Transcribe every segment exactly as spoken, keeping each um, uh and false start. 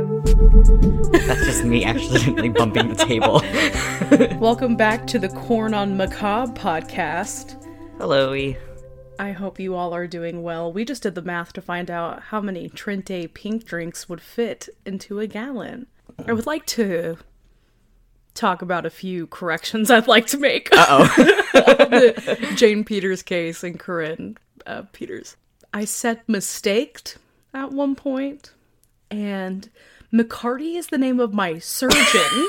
time. That's just me accidentally bumping the table. Welcome back to the Corn on Macabre podcast. Hello-y. I hope you all are doing well. We just did the math to find out how many Trente pink drinks would fit into a gallon. I would like to talk about a few corrections I'd like to make. Uh-oh. The Jane Peters case and Corinne uh, Peters. I said mistaked at one point, and McCarty is the name of my surgeon.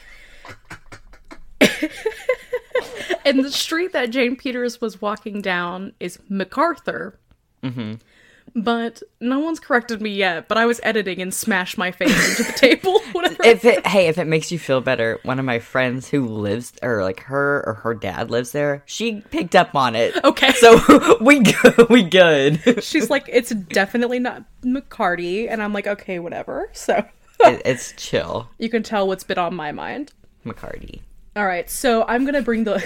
And the street that Jane Peters was walking down is MacArthur. Mm-hmm. But no one's corrected me yet, but I was editing and smashed my face into the table. Whatever. If it, hey, if it makes you feel better, one of my friends who lives, or like her or her dad lives there, she picked up on it. Okay. So we good. We good. She's like, it's definitely not McCarty. And I'm like, okay, whatever. So it, it's chill. You can tell what's been on my mind. McCarty. All right, so I'm going to bring the...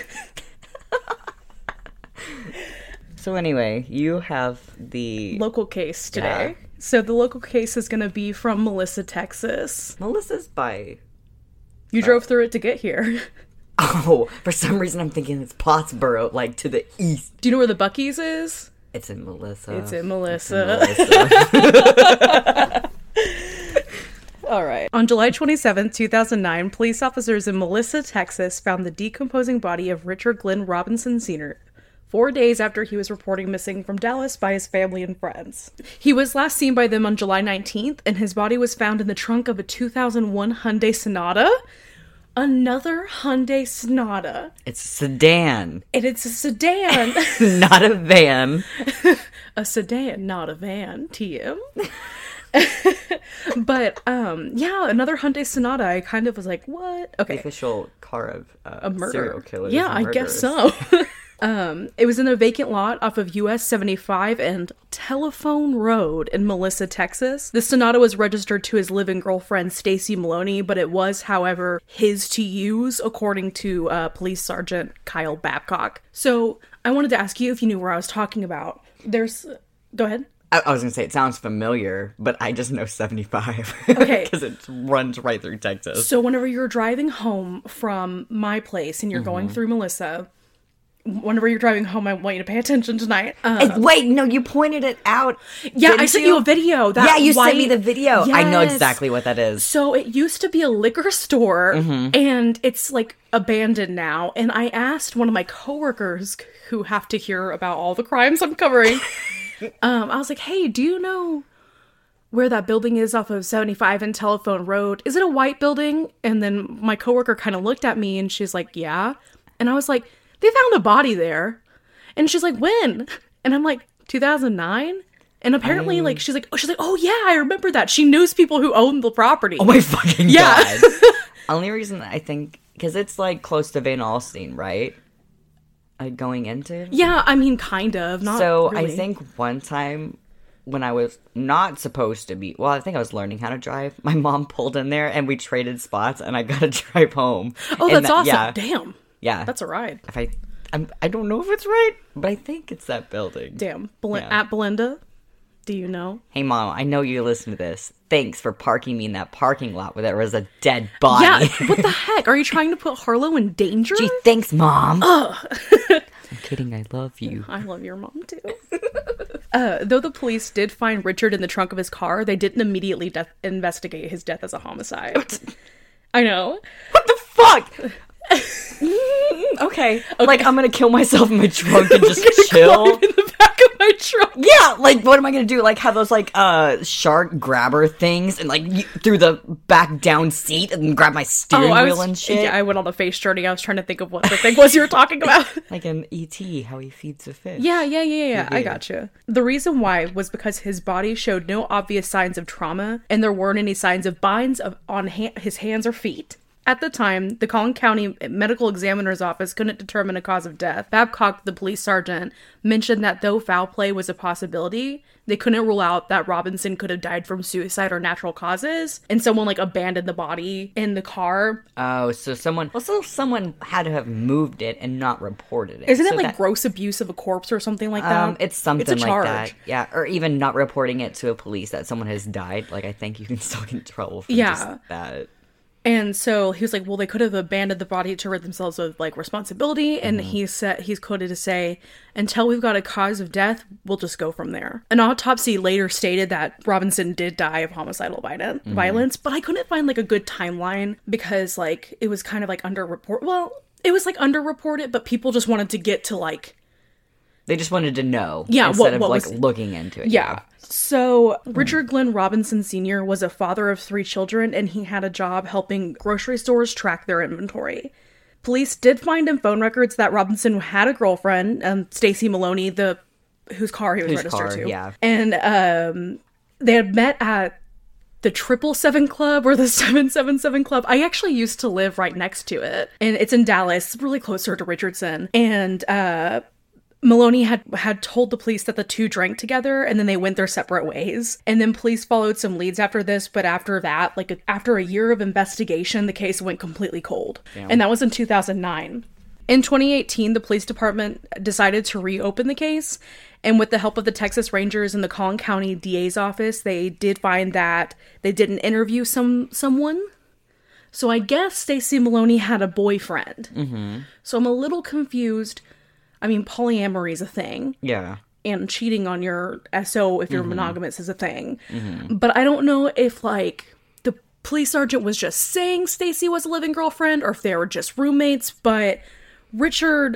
So anyway, you have the... local case today. Yeah. So the local case is going to be from Melissa, Texas. Melissa's by... You uh, drove through it to get here. Oh, for some reason I'm thinking it's Pottsboro, like to the east. Do you know where the Buc-ee's is? It's in Melissa. It's in Melissa. It's in Melissa. All right. On July twenty-seventh, two thousand nine, police officers in Melissa, Texas found the decomposing body of Richard Glenn Robinson Senior four days after he was reporting missing from Dallas by his family and friends. He was last seen by them on July nineteenth, and his body was found in the trunk of a two thousand one Hyundai Sonata. Another Hyundai Sonata. It's a sedan. And it's a sedan. Not a van. A sedan, not a van, T M. But um yeah, another Hyundai Sonata. I kind of was like, what? Okay. The official car of uh, a murder. serial killers. Yeah, I guess so. um it was in a vacant lot off of U S seventy-five and Telephone Road in Melissa, Texas. The Sonata was registered to his live-in girlfriend Stacy Maloney, but it was, however, his to use, according to uh, Police Sergeant Kyle Babcock. So I wanted to ask you if you knew where I was talking about. There's go ahead. I was going to say, it sounds familiar, but I just know seventy-five. Okay. Because it runs right through Texas. So whenever you're driving home from my place and you're mm-hmm. going through Melissa, whenever you're driving home, I want you to pay attention tonight. Um, Wait, no, you pointed it out. Yeah, I sent you? you a video. That yeah, you white... sent me the video. Yes. I know exactly what that is. So it used to be a liquor store, mm-hmm. and it's like abandoned now. And I asked one of my coworkers who have to hear about all the crimes I'm covering. Um, I was like, hey, do you know where that building is off of seventy-five and Telephone Road? Is it a white building? And then my coworker kind of looked at me and she's like, yeah. And I was like, they found a body there. And she's like, when? And I'm like, two thousand nine? And apparently, um, like, she's like, oh, she's like, oh yeah, I remember that. She knows people who own the property. Oh my fucking yeah. God. Only reason I think, because it's like close to Van Alstyne, right? Going into? Yeah, I mean, kind of. Not so really. I think one time when I was not supposed to be, well, I think I was learning how to drive, my mom pulled in there and we traded spots and I got to drive home. Oh, and that's that, awesome. Yeah, Damn. Yeah. That's a ride. If I, I'm, I don't know if it's right, but I think it's that building. Damn. Bel- yeah. At Belinda? Do you know? Hey, Mom, I know you listen to this. Thanks for parking me in that parking lot where there was a dead body. Yeah, what the heck? Are you trying to put Harlow in danger? Gee, thanks, Mom. Ugh. I'm kidding, I love you. I love your mom, too. uh, though the police did find Richard in the trunk of his car, they didn't immediately de- investigate his death as a homicide. I know. What the fuck? okay. okay. Like, I'm gonna kill myself in my trunk and just chill. In the back of my trunk. Yeah, like, what am I gonna do? Like, have those, like, uh, shark grabber things and, like, y- through the back down seat and grab my steering oh, wheel was, and shit? Yeah, I went on a face journey. I was trying to think of what the thing was you were talking about. Like in E T, how he feeds a fish. Yeah, yeah, yeah, yeah. I gotcha. The reason why was because his body showed no obvious signs of trauma, and there weren't any signs of binds of, on ha- his hands or feet. At the time, the Collin County Medical Examiner's Office couldn't determine a cause of death. Babcock, the police sergeant, mentioned that though foul play was a possibility, they couldn't rule out that Robinson could have died from suicide or natural causes, and someone, like, abandoned the body in the car. Oh, so someone... Also, someone had to have moved it and not reported it. Isn't so it, like, that, gross abuse of a corpse or something like that? Um, it's something it's a charge. like that. Yeah, or even not reporting it to a police that someone has died. Like, I think you can still get in trouble for yeah. just that. And so he was like, well, they could have abandoned the body to rid themselves of, like, responsibility. And mm-hmm. he said, he's quoted to say, until we've got a cause of death, we'll just go from there. An autopsy later stated that Robinson did die of homicidal violence, mm-hmm. violence, but I couldn't find, like, a good timeline because, like, it was kind of, like, underreported. Well, it was, like, underreported, but people just wanted to get to, like... They just wanted to know. Yeah, instead what, of, what like, was, looking into it. Yeah. So, Richard Glenn Robinson Senior was a father of three children, and he had a job helping grocery stores track their inventory. Police did find in phone records that Robinson had a girlfriend, um, Stacy Maloney, the whose car he was whose registered car, to. Yeah. And um, they had met at the Triple Seven Club or the seven seven seven Club. I actually used to live right next to it, and it's in Dallas, really closer to Richardson. And uh, Maloney had had told the police that the two drank together, and then they went their separate ways. And then police followed some leads after this, but after that, like after a year of investigation, the case went completely cold. Damn. And that was in two thousand nine. In twenty eighteen, the police department decided to reopen the case, and with the help of the Texas Rangers and the Collin County D A's office, they did find that they didn't interview some someone. So I guess Stacy Maloney had a boyfriend. Mm-hmm. So I'm a little confused. I mean, polyamory is a thing. Yeah. And cheating on your S O if you're mm-hmm. monogamous is a thing. Mm-hmm. But I don't know if, like, the police sergeant was just saying Stacy was a living girlfriend or if they were just roommates. But Richard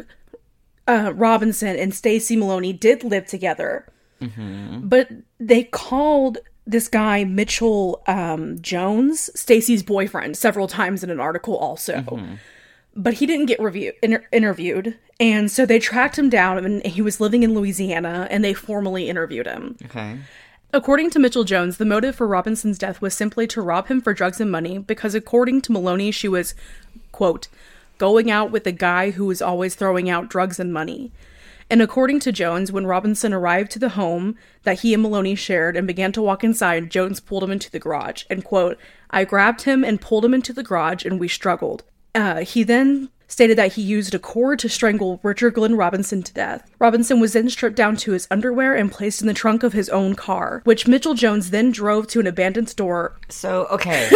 uh, Robinson and Stacy Maloney did live together. Mm-hmm. But they called this guy, Mitchell um, Jones, Stacy's boyfriend, several times in an article also. Mm-hmm. But he didn't get review- inter- interviewed. And so they tracked him down, and he was living in Louisiana, and they formally interviewed him. Okay. According to Mitchell Jones, the motive for Robinson's death was simply to rob him for drugs and money, because according to Maloney, she was, quote, going out with a guy who was always throwing out drugs and money. And according to Jones, when Robinson arrived to the home that he and Maloney shared and began to walk inside, Jones pulled him into the garage. And, quote, I grabbed him and pulled him into the garage, and we struggled. Uh, he then stated that he used a cord to strangle Richard Glenn Robinson to death. Robinson was then stripped down to his underwear and placed in the trunk of his own car, which Mitchell Jones then drove to an abandoned store. So, okay.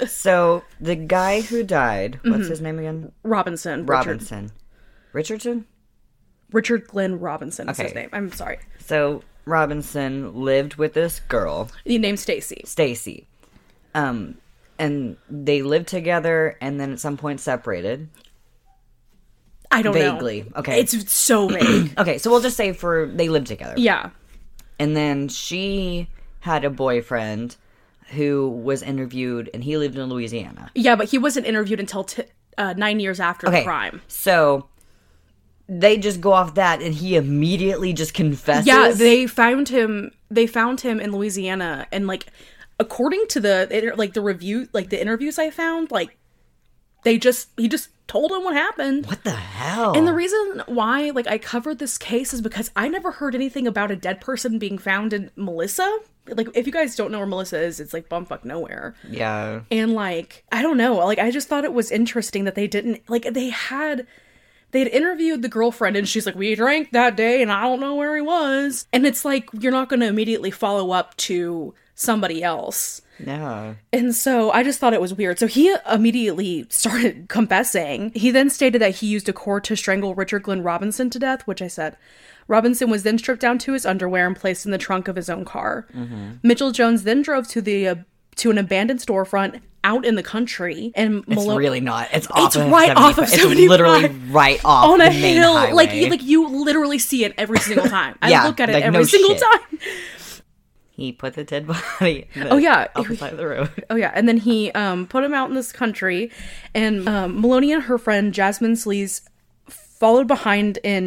So, the guy who died, what's mm-hmm. his name again? Robinson. Robinson. Richard. Richardson? Richard Glenn Robinson is okay. his name. I'm sorry. So, Robinson lived with this girl. He named Stacy. Stacy. Um... And they lived together and then at some point separated. I don't Vaguely. know. Vaguely. Okay. It's so vague. Okay, so we'll just say for they lived together. Yeah. And then she had a boyfriend who was interviewed and he lived in Louisiana. Yeah, but he wasn't interviewed until t- uh, nine years after okay. the crime. So they just go off that and he immediately just confesses? Yeah, they found him they found him in Louisiana and like according to the, like, the review, like, the interviews I found, like, they just, he just told him what happened. What the hell? And the reason why, like, I covered this case is because I never heard anything about a dead person being found in Melissa. Like, if you guys don't know where Melissa is, it's, like, bumfuck nowhere. Yeah. And, like, I don't know. Like, I just thought it was interesting that they didn't, like, they had... They'd interviewed the girlfriend, and she's like, we drank that day, and I don't know where he was. And it's like, you're not going to immediately follow up to somebody else. Yeah. And so I just thought it was weird. So he immediately started confessing. He then stated that he used a cord to strangle Richard Glenn Robinson to death, which I said. Robinson was then stripped down to his underwear and placed in the trunk of his own car. Mm-hmm. Mitchell Jones then drove to the uh, to an abandoned storefront out in the country, and Malo- it's really not. It's off it's of right off of seventy-five. It's literally right off on a the main hill. highway. Like you, like you literally see it every single time. I yeah, look at it like, every no single shit. time. He put the dead body. The, oh yeah, off the side of the road. Oh yeah, and then he um, put him out in this country, and um, Maloney and her friend Jasmine Sleaze followed behind in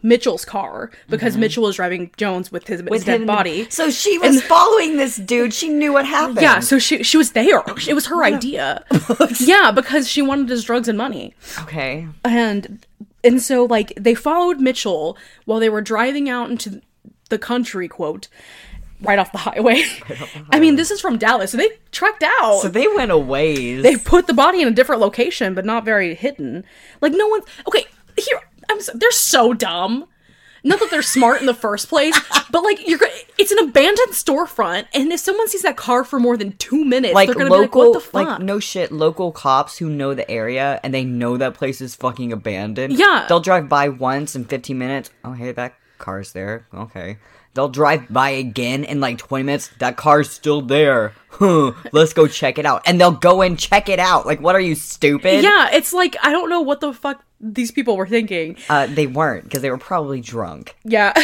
Mitchell's car because mm-hmm. Mitchell was driving Jones with his, with his dead body. So she was and, following this dude. She knew what happened. Yeah, so she she was there. It was her idea. Yeah, because she wanted his drugs and money. Okay. And and so like they followed Mitchell while they were driving out into the country, quote, right off the highway. Right off the highway. I mean, this is from Dallas, so they trekked out. So they went a ways. They put the body in a different location, but not very hidden. Like no one. Okay, here. I'm so, they're so dumb. Not that they're smart in the first place, but like you're, it's an abandoned storefront, and if someone sees that car for more than two minutes, like they're gonna local, be like, "What the fuck?" Like no shit, local cops who know the area and they know that place is fucking abandoned. Yeah, they'll drive by once in fifteen minutes. Oh, hey, that car's there. Okay. They'll drive by again in like twenty minutes. That car's still there. Huh, let's go check it out. And they'll go and check it out. Like, what are you, stupid? Yeah, it's like, I don't know what the fuck these people were thinking. Uh, they weren't, because they were probably drunk. Yeah.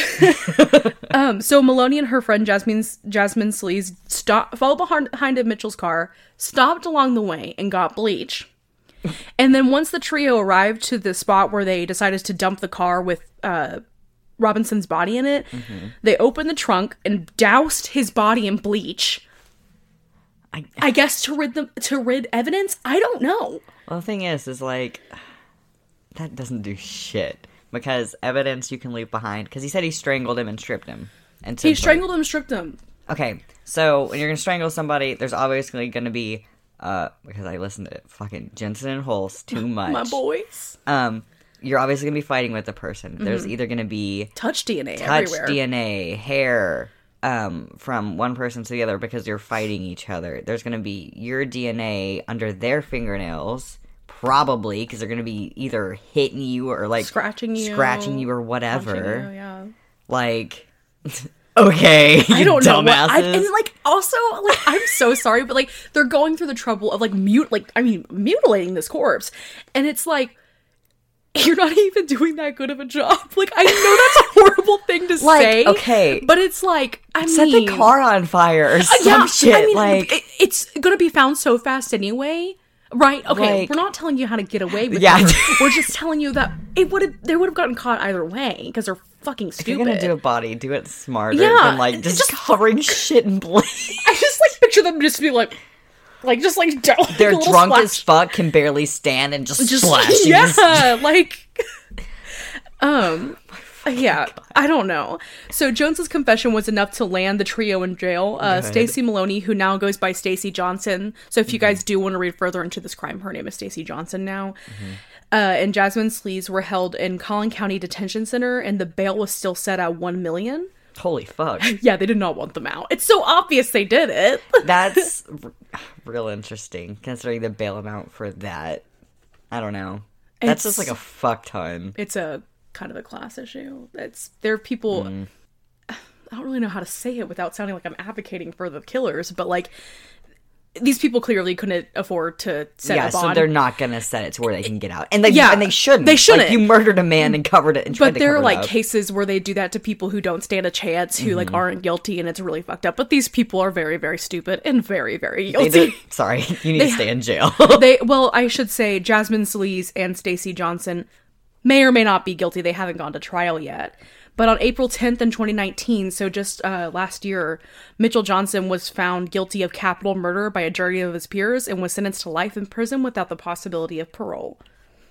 um, so Maloney and her friend Jasmine, Jasmine Sleaze stopped, followed behind Mitchell's car, stopped along the way, and got bleach. And then once the trio arrived to the spot where they decided to dump the car with uh, Robinson's body in it, mm-hmm. they opened the trunk and doused his body in bleach. I, I guess to rid them to rid evidence. I don't know. Well, the thing is, is like that doesn't do shit because evidence you can leave behind. Because he said he strangled him and stripped him. And he strangled him and stripped him. Okay, so when you're gonna strangle somebody, there's obviously gonna be uh because I listened to fucking Jensen and Holst too much. My boys. Um. You're obviously going to be fighting with the person. Mm-hmm. There's either going to be... touch D N A touch everywhere. D N A, hair, um, from one person to the other because you're fighting each other. There's going to be your D N A under their fingernails, probably, because they're going to be either hitting you or, like... Scratching you. Scratching you or whatever. You, yeah. Like... Okay, I don't know. What, I, and like, also, like, I'm so sorry, but like, they're going through the trouble of like mute, like, I mean, mutilating this corpse, and it's like, you're not even doing that good of a job. Like, I know that's a horrible thing to like, say. Okay, but it's like, I set mean, the car on fire or some yeah, shit. I mean, like, it, it's gonna be found so fast anyway. Right? Okay, like, we're not telling you how to get away with yeah. it. We're just telling you that it would have they would have gotten caught either way because they're fucking stupid. If you're gonna do a body, do it smarter yeah, than like just, just covering shit in bleach. I just like picture them just be like, like just like they're like drunk splash. as fuck, can barely stand, and just, just splash. Yeah, like, um. Yeah, I don't know. So Jones's confession was enough to land the trio in jail. Uh, Stacy Maloney, who now goes by Stacy Johnson. So if you guys do want to read further into this crime, her name is Stacy Johnson now. Mm-hmm. Uh, and Jasmine Sleaze were held in Collin County Detention Center, and the bail was still set at one million dollars. Holy fuck! Yeah, they did not want them out. It's so obvious they did it. That's r- real interesting, considering the bail amount for that. I don't know. That's it's, just like a fuck ton. It's a kind of a class issue. It's there are people mm. I don't really know how to say it without sounding like I'm advocating for the killers, but like these people clearly couldn't afford to set yeah, a bond. So they're not gonna set it to where they can get out, and they yeah, and they shouldn't. They shouldn't. Like, you murdered a man and covered it, and tried but to there cover are like it up. cases where they do that to people who don't stand a chance, who mm-hmm. like aren't guilty, and it's really fucked up. But these people are very, very stupid and very, very guilty. They Sorry, you need they, to stay in jail. they well, I should say Jasmine Sleaze and Stacy Johnson may or may not be guilty. They haven't gone to trial yet. But on April tenth in twenty nineteen, so just uh, last year, Mitchell Johnson was found guilty of capital murder by a jury of his peers and was sentenced to life in prison without the possibility of parole.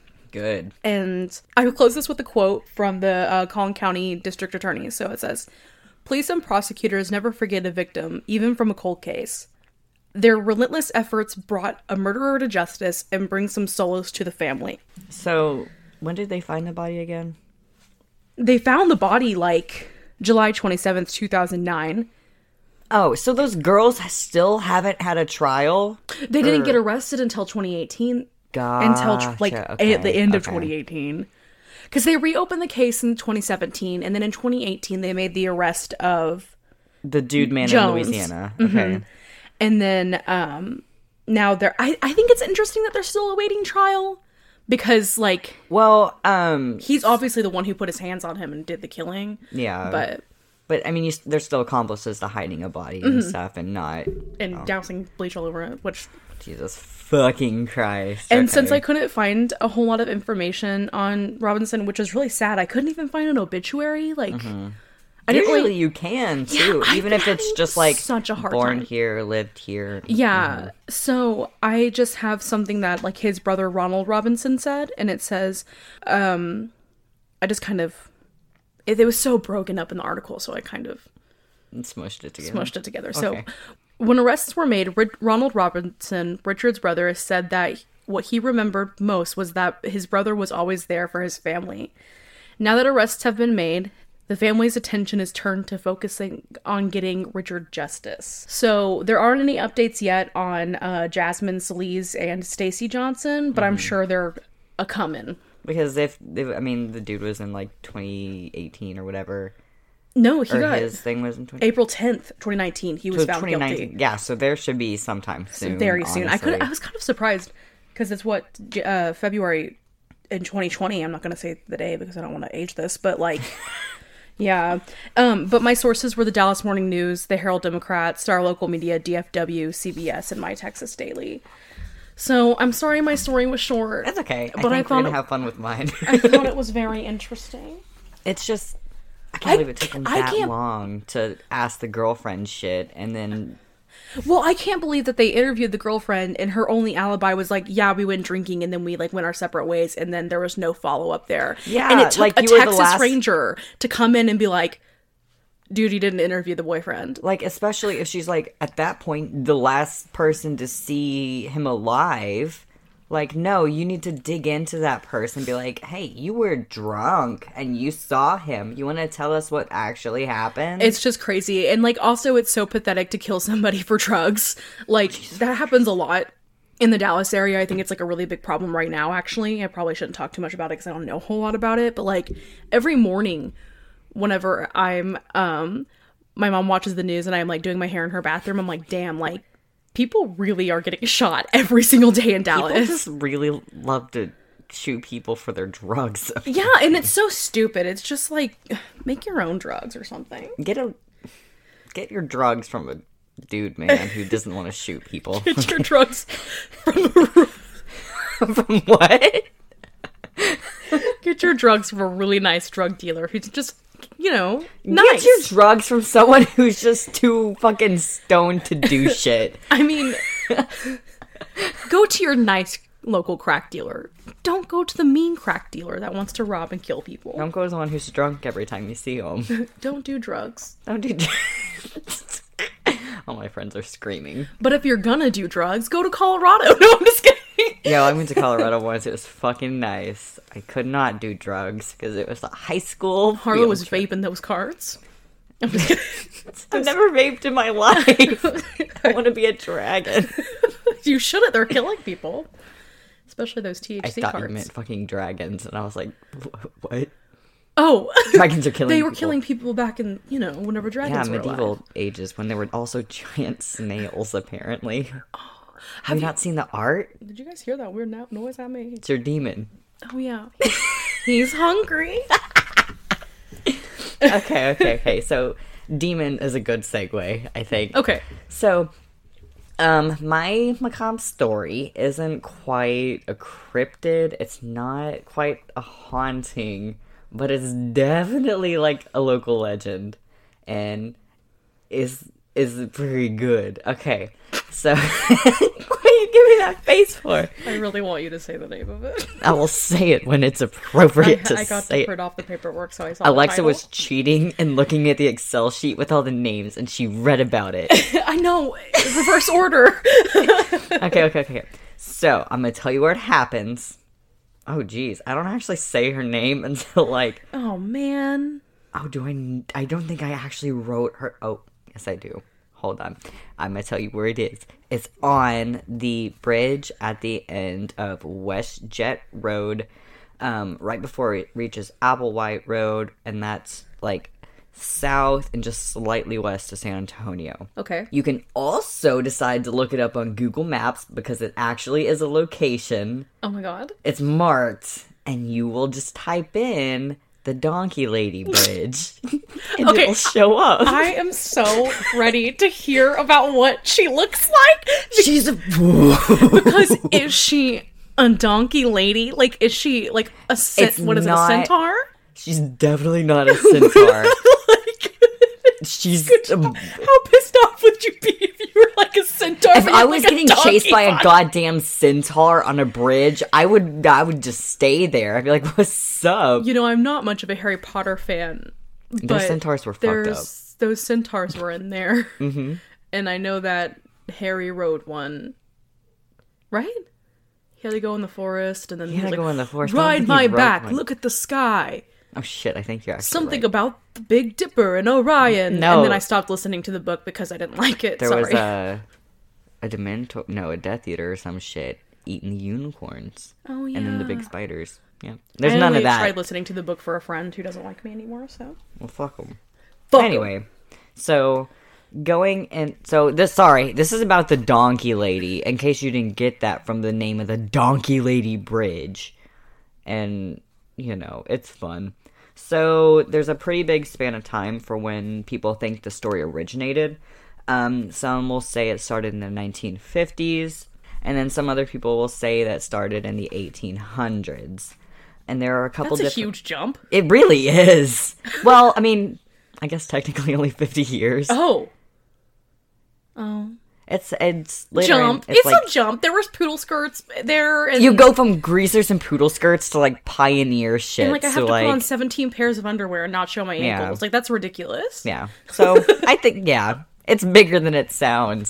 Good. And I will close this with a quote from the uh, Collin County District Attorney. So it says, "Police and prosecutors never forget a victim, even from a cold case. Their relentless efforts brought a murderer to justice and bring some solace to the family." So, when did they find the body again? They found the body, like, July twenty-seventh, two thousand nine. Oh, so those girls still haven't had a trial? They or... didn't get arrested until twenty eighteen. Gotcha. Until, like, okay. at the end of okay. twenty eighteen. Because they reopened the case in twenty seventeen, and then in twenty eighteen, they made the arrest of... the dude man Jones. in Louisiana. Okay. Mm-hmm. And then, um, now they're... I, I think it's interesting that they're still awaiting trial. Because, like... Well, um... he's obviously the one who put his hands on him and did the killing. Yeah. But... But, I mean, you, they're still accomplices to hiding a body and mm-hmm. stuff and not... And oh. dousing bleach all over it, which... Jesus fucking Christ. And okay. since I couldn't find a whole lot of information on Robinson, which is really sad, I couldn't even find an obituary. Like, mm-hmm. I didn't Usually really... you can, too. Yeah, even if it's just, like, such a hard born time. here, lived here. Yeah. Mm-hmm. So I just have something that, like, his brother Ronald Robinson said, and it says, um, I just kind of... It, it was so broken up in the article, so I kind of... And smushed it together. Smushed it together. Okay. So when arrests were made, R- Ronald Robinson, Richard's brother, said that what he remembered most was that his brother was always there for his family. Now that arrests have been made, the family's attention is turned to focusing on getting Richard justice. So there aren't any updates yet on uh, Jasmine Solis and Stacy Johnson, but mm-hmm. I'm sure they're a coming. Because if, if, I mean, the dude was in like twenty eighteen or whatever. No, he or got his thing was in twenty April tenth, twenty nineteen. He was so found guilty. Yeah, so there should be sometime soon. Very soon. Honestly. I could. I was kind of surprised because it's what uh, February in twenty twenty. I'm not going to say the day because I don't want to age this, but like. Yeah. Um, but my sources were the Dallas Morning News, the Herald Democrat, Star Local Media, D F W, C B S, and My Texas Daily. So I'm sorry my story was short. That's okay. But I think I we're thought gonna it, have fun with mine. I thought it was very interesting. It's just I can't I, believe it took him that long to ask the girlfriend shit and then Well, I can't believe that they interviewed the girlfriend and her only alibi was like, yeah, we went drinking and then we like went our separate ways and then there was no follow up there. Yeah, and it took like a you were the Texas last... Ranger to come in and be like, dude, you didn't interview the boyfriend. Like, especially if she's like at that point the last person to see him alive. Like, no, you need to dig into that person and be like, hey, you were drunk and you saw him. You want to tell us what actually happened? It's just crazy. And, like, also it's so pathetic to kill somebody for drugs. Like, that happens a lot in the Dallas area. I think it's, like, a really big problem right now, actually. I probably shouldn't talk too much about it because I don't know a whole lot about it. But, like, every morning whenever I'm, um, my mom watches the news and I'm, like, doing my hair in her bathroom, I'm like, damn, like, people really are getting shot every single day in Dallas. People just really love to shoot people for their drugs. Yeah, and it's so stupid. It's just like, make your own drugs or something. Get a get your drugs from a dude, man, who doesn't want to shoot people. Get your drugs from a... From what? Get your drugs from a really nice drug dealer who's just, you know, nice. Get your drugs from someone who's just too fucking stoned to do shit. I mean, go to your nice local crack dealer. Don't go to the mean crack dealer that wants to rob and kill people. Don't go to the one who's drunk every time you see him. Don't do drugs. Don't do drugs. All my friends are screaming. But if you're gonna do drugs, go to Colorado. No, I'm just kidding. Yeah, I went to Colorado once. It was fucking nice. I could not do drugs because it was a high school. Harlow was trip. vaping those cards. I've never vaped in my life. I want to be a dragon. You shouldn't. They're killing people. Especially those T H C I thought cards. you meant fucking dragons, and I was like, what? Oh. Dragons are killing They were people. killing people back in, you know, whenever dragons yeah, were medieval alive. ages, when there were also giant snails, apparently. Oh, have, have you you not seen the art? Did you guys hear that weird no- noise I made? It's your demon. Oh, yeah. He's hungry. okay, okay, okay. So, demon is a good segue, I think. Okay. So, um, my macabre story isn't quite a cryptid. It's not quite a haunting, but it's definitely like a local legend, and is is pretty good. Okay, so what are you giving that face for? I really want you to say the name of it. I will say it when it's appropriate I, to I got say to print it. off the paperwork, so I saw Alexa the was cheating and looking at the Excel sheet with all the names, and she read about it. I know. Reverse order. okay, okay, okay. So, I'm gonna tell you where it happens. Oh, geez. I don't actually say her name until, like... Oh, man. Oh, do I... I don't think I actually wrote her... Oh, yes, I do. Hold on. I'm gonna tell you where it is. It's on the bridge at the end of West Jet Road, um, right before it reaches Applewhite Road, and that's, like, south and just slightly west of San Antonio. Okay. You can also decide to look it up on Google Maps because it actually is a location. Oh my god. It's marked, and you will just type in the Donkey Lady Bridge. And Okay, it'll show up. I am so ready to hear about what she looks like. She's a... Because is she a donkey lady? Like, is she like a cent- It's what is not- it, a centaur? She's definitely not a centaur. Like, She's... how pissed off would you be if you were like a centaur? If but I you're, was like, a getting chased donkey by a body? goddamn centaur on a bridge, I would I would just stay there. I'd be like, what's up? You know, I'm not much of a Harry Potter fan. Those but centaurs were fucked there's, up. Those centaurs were in there. Mm-hmm. And I know that Harry rode one. Right? He had to go in the forest and then He he had was to like, go in the forest. I don't ride think my he rode back, one. look at the sky. Oh shit, I think you're actually Something right. about the Big Dipper and Orion. No. And then I stopped listening to the book because I didn't like it. There Sorry. was a... A Dementor... No, a Death Eater or some shit eating the unicorns. Oh, yeah. And then the big spiders. Yeah. There's I none only of that. tried listening to the book for a friend who doesn't like me anymore, so. Well, fuck them. Fuck 'em. Anyway, so going in, so this, sorry, this is about the Donkey Lady, in case you didn't get that from the name of the Donkey Lady Bridge. And, you know, it's fun. So there's a pretty big span of time for when people think the story originated. Um, some will say it started in the nineteen fifties, and then some other people will say that it started in the eighteen hundreds. And there are a couple That's a different... huge jump. It really is. Well, I mean, I guess technically only fifty years. Oh. Oh. It's it's later Jump. in- It's, like a jump. There was poodle skirts there. And, you go from greasers and poodle skirts to like pioneer shit. and like I have so to like put on seventeen pairs of underwear and not show my Yeah. ankles. Like, that's ridiculous. yeah. So I think yeah, it's bigger than it sounds.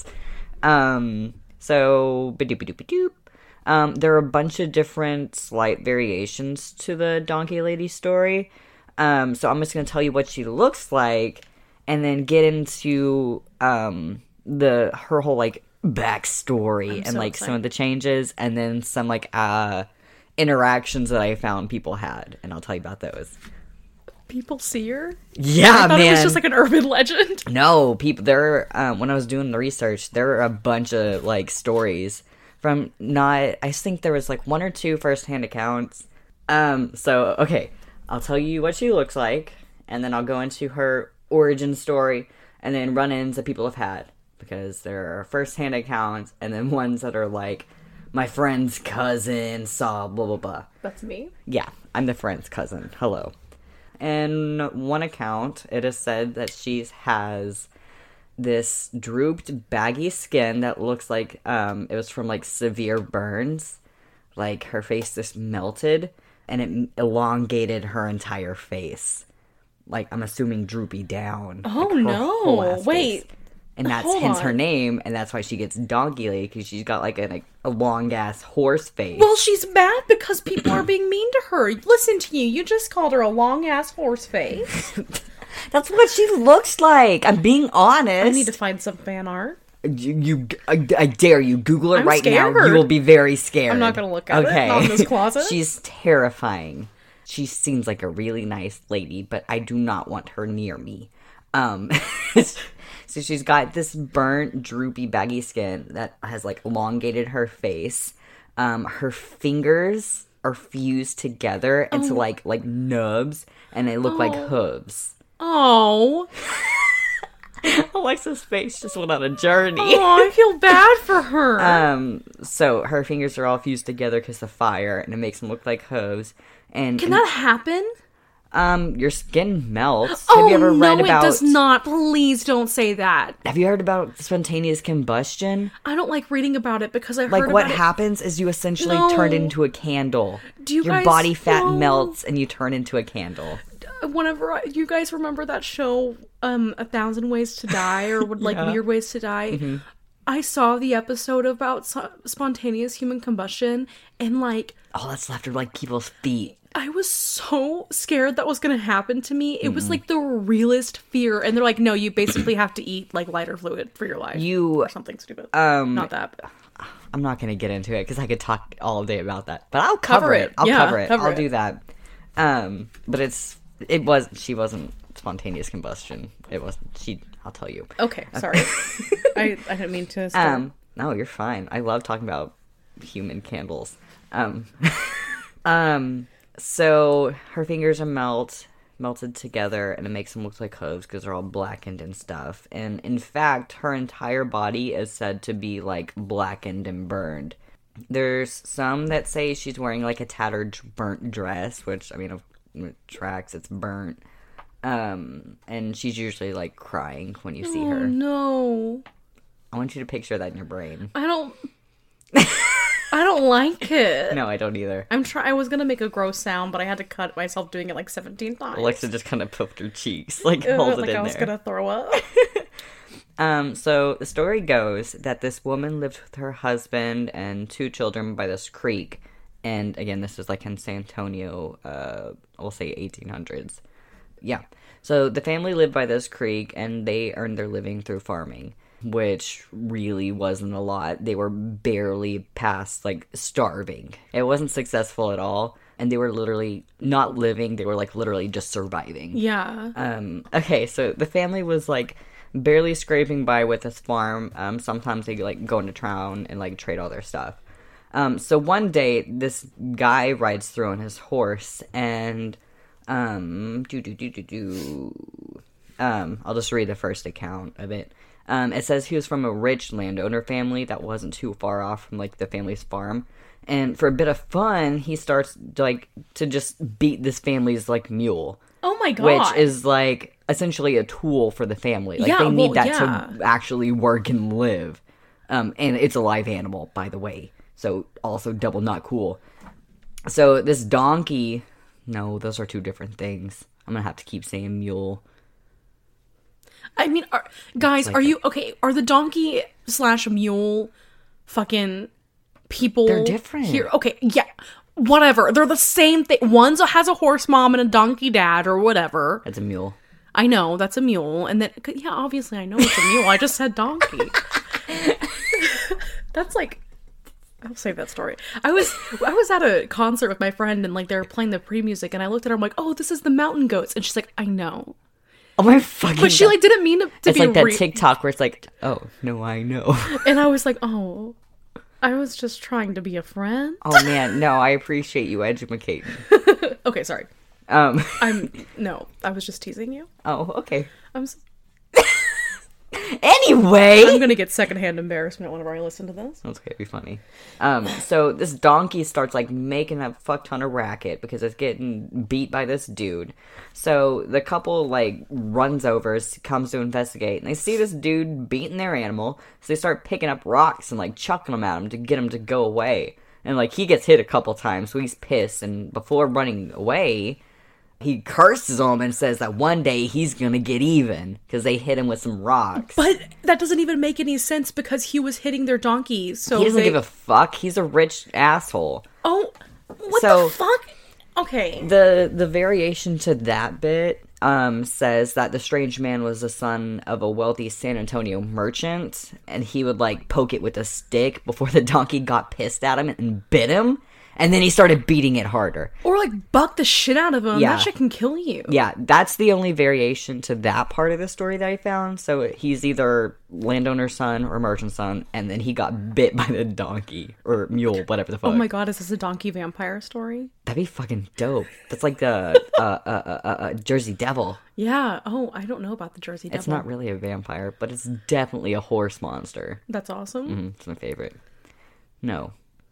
Um. So ba-doop-a-doop-a-doop. Um. There are a bunch of different slight variations to the Donkey Lady story. Um. So I'm just gonna tell you what she looks like, and then get into um. the her whole like backstory I'm and so like some excited. of the changes, and then some like uh interactions that I found people had, and I'll tell you about those. People see her? Yeah, I thought man. it was just like an urban legend. No, people. There, um, when I was doing the research, there were a bunch of like stories from not. I think there was like one or two firsthand accounts. Um. So okay, I'll tell you what she looks like, and then I'll go into her origin story, and then run-ins that people have had. Because there are first-hand accounts, and then ones that are like, my friend's cousin saw blah blah blah. That's me. Yeah, I'm the friend's cousin. Hello. In one account, it is said that she has this drooped, baggy skin that looks like um, it was from like severe burns. Like her face just melted, and it elongated her entire face. Like I'm assuming droopy down. Oh, like, her no. whole ass Wait. face. And that's Hold hence on. her name, and that's why she gets Donkey Lady, because she's got like a, like, a long ass horse face. Well, she's mad because people are being mean to her. Listen to you. You just called her a long ass horse face. That's what she looks like. I'm being honest. I need to find some fan art. You, you I, I dare you. Google it I'm right now. scared. You will be very scared. I'm not gonna look at it, not in this closet. She's terrifying. She seems like a really nice lady, but I do not want her near me. Um, so she's got this burnt, droopy, baggy skin that has like elongated her face. Um, her fingers are fused together into Oh. like like nubs, and they look like Oh. hooves. Oh. Alexa's face just went on a journey. Oh, I feel bad for her. Um, so her fingers are all fused together because of fire, and it makes them look like hooves. And Can that happen? um, your skin melts. Oh, have you ever no, read about? it does not. Please don't say that. Have you heard about spontaneous combustion? I don't like reading about it because I've Like heard what about happens is you essentially No. turn into a candle. Do you your guys body fat know- melts and you turn into a candle. it. Whenever I, you guys remember that show, um, A Thousand Ways to Die, or like Yeah. Weird Ways to Die, Mm-hmm. I saw the episode about so- spontaneous human combustion, and like All that's left are like people's feet. I was so scared that was gonna happen to me. It Mm-hmm. was like the realest fear, and they're like, "No, you basically have to eat like lighter fluid for your life." You or something stupid. um, Not that. But. I'm not gonna get into it because I could talk all day about that, but I'll cover, Cover it. it. I'll Yeah, cover it. cover I'll it. do that. Um, but it's it was she wasn't spontaneous combustion. It was she. I'll tell you. Okay, sorry. I I didn't mean to. Start. Um, no, you're fine. I love talking about human candles. Um, um. So her fingers are melt melted together, and it makes them look like hooves because they're all blackened and stuff. And in fact, her entire body is said to be like blackened and burned. There's some that say she's wearing like a tattered burnt dress, which, I mean, it tracks, it's burnt. Um, and she's usually like crying when you see Oh, her. no. I want you to picture that in your brain. I don't... I don't like it. No, I don't either. I'm try- I was gonna make a gross sound, but I had to cut myself doing it like seventeen times. Alexa just kind of puffed her cheeks, like Ugh, hold it like in I was there. gonna throw up. Um, so the story goes that this woman lived with her husband and two children by this creek. And again, this is like in San Antonio, uh, we'll say eighteen hundreds. Yeah. So the family lived by this creek and they earned their living through farming, which really wasn't a lot. They were barely past like starving. It wasn't successful at all. And they were literally not living. They were like literally just surviving. Yeah. Um, okay. So the family was like barely scraping by with this farm. Um, sometimes they like go into town and like trade all their stuff. Um, so one day this guy rides through on his horse and, um, do, do, do, do, do. Um, I'll just read the first account of it. Um, it says he was from a rich landowner family that wasn't too far off from like the family's farm. And for a bit of fun, he starts like to just beat this family's like mule. Oh my god. Which is like essentially a tool for the family. Like Yeah, they need well, that yeah. to actually work and live. Um, and it's a live animal, by the way. So also double not cool. So this donkey, no, those are two different things. I'm gonna have to keep saying mule. I mean, are, guys, like are a- you okay? Are the donkey slash mule fucking people? They're different. Here, okay, yeah, whatever. They're the same thing. One has a horse mom and a donkey dad, or whatever. That's a mule. I know that's a mule, and then yeah, obviously I know it's a mule. I just said donkey. That's like. I'll save that story. I was I was at a concert with my friend and like they were playing the pre-music and I looked at her, I'm like, oh, this is the Mountain Goats, and she's like, I know, Oh my fucking but she God. like didn't mean to, to It's be like that re- TikTok where it's like, oh, no, I know. and I was like, oh, I was just trying to be a friend. Oh man, no, I appreciate you educating. Okay, sorry. Um, I'm no, I was just teasing you. oh, okay. I'm s- Anyway. I'm gonna get secondhand embarrassment whenever I listen to this. That's okay, it'd be funny. Um, so this donkey starts like making a fuck ton of racket because it's getting beat by this dude. So the couple like runs over, s- comes to investigate, and they see this dude beating their animal. So they start picking up rocks and like chucking them at him to get him to go away. And like he gets hit a couple times, so he's pissed. And before running away, he curses them and says that one day he's gonna get even because they hit him with some rocks. But that doesn't even make any sense because he was hitting their donkeys. So He doesn't they- give a fuck. He's a rich asshole. Oh, what So- the fuck? Okay. The the variation to that bit um, says that the strange man was the son of a wealthy San Antonio merchant, and he would like poke it with a stick before the donkey got pissed at him and bit him, and then he started beating it harder. Or like buck the shit out of him. Yeah. That shit can kill you. Yeah, that's the only variation to that part of the story that I found. So he's either landowner's son or merchant's son, and then he got bit by the donkey or mule, whatever the fuck. Oh my god, is this a donkey vampire story? That'd be fucking dope. That's like the uh, uh, uh, uh, uh, Jersey Devil. Yeah. Oh, I don't know about the Jersey Devil. It's not really a vampire, but it's definitely a horse monster. That's awesome. Mm, it's my favorite. No.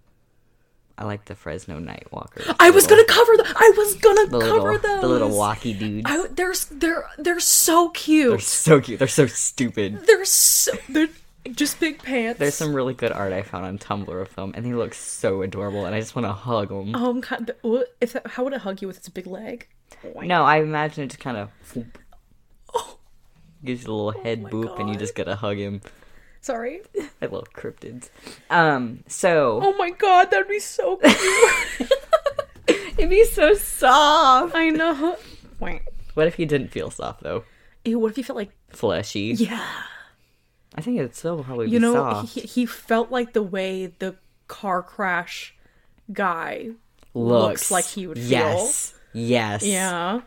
I like the Fresno Nightwalker. I was gonna cover the. I was gonna the cover little, those. the little walkie dudes. I, they're they're they're so cute. They're so cute. They're so stupid. They're so they're just big pants. There's some really good art I found on Tumblr of them, and they look so adorable, and I just want to hug them. Um, kind of, what- if that, how would it hug you with its big leg? No, I imagine it just kind of Oh, gives you a little head my boop, and you God. just gotta hug him. sorry. I love cryptids. Um, so Oh my god, that'd be so cute. it'd be so soft. I know. Wait. What if he didn't feel soft though? Ew, what if you felt like? Fleshy. Yeah. I think it'd still probably You be know, soft. he, he felt like the way the car crash guy Looks, looks like he would feel. Yes. Yes. Yeah.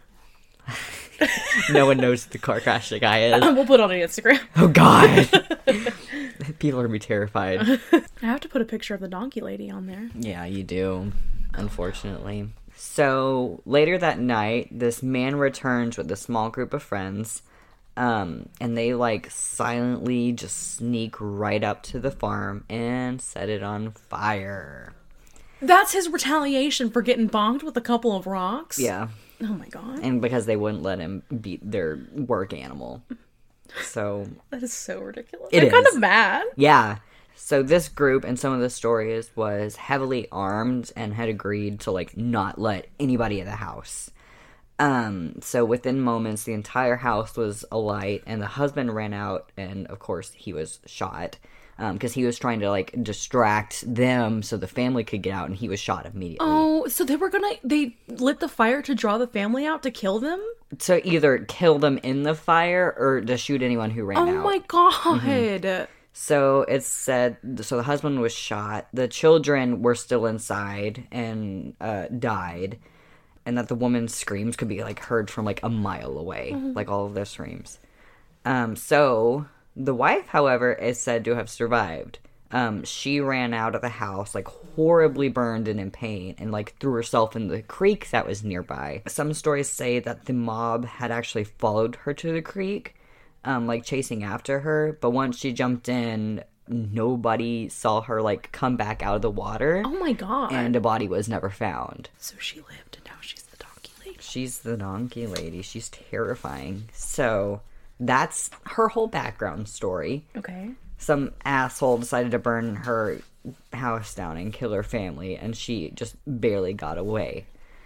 No one knows who the car crash the guy is. We'll put it on Instagram. Oh god. People are gonna be terrified. I have to put a picture of the donkey lady on there. Yeah, you do. Unfortunately. So later that night, this man returns with a small group of friends, um, and they like silently just sneak right up to the farm and set it on fire. That's his retaliation for getting bonked with a couple of rocks? Yeah. Oh my god. And because they wouldn't let him beat their work animal. So... That is so ridiculous. It I'm is. kind of mad. Yeah. So this group, and some of the stories, was heavily armed and had agreed to, like, not let anybody in the house. Um, so within moments, the entire house was alight, and the husband ran out, and of course, he was shot. Because um, he was trying to, like, distract them so the family could get out, and he was shot immediately. Oh, so they were gonna... They lit the fire to draw the family out to kill them? To either kill them in the fire, or to shoot anyone who ran oh out. Oh my god! Mm-hmm. So it's said, so the husband was shot, the children were still inside and uh, died, and that the woman's screams could be, like, heard from, like, a mile away, mm-hmm. like, all of their screams. Um, so... The wife, however, is said to have survived. Um, she ran out of the house, like, horribly burned and in pain, and, like, threw herself in the creek that was nearby. Some stories say that the mob had actually followed her to the creek, um, like, chasing after her, but once she jumped in, nobody saw her, like, come back out of the water. Oh my god. And a body was never found. So she lived, and now she's the donkey lady. She's the donkey lady. She's terrifying. So... That's her whole background story. Okay. Some asshole decided to burn her house down and kill her family, and she just barely got away.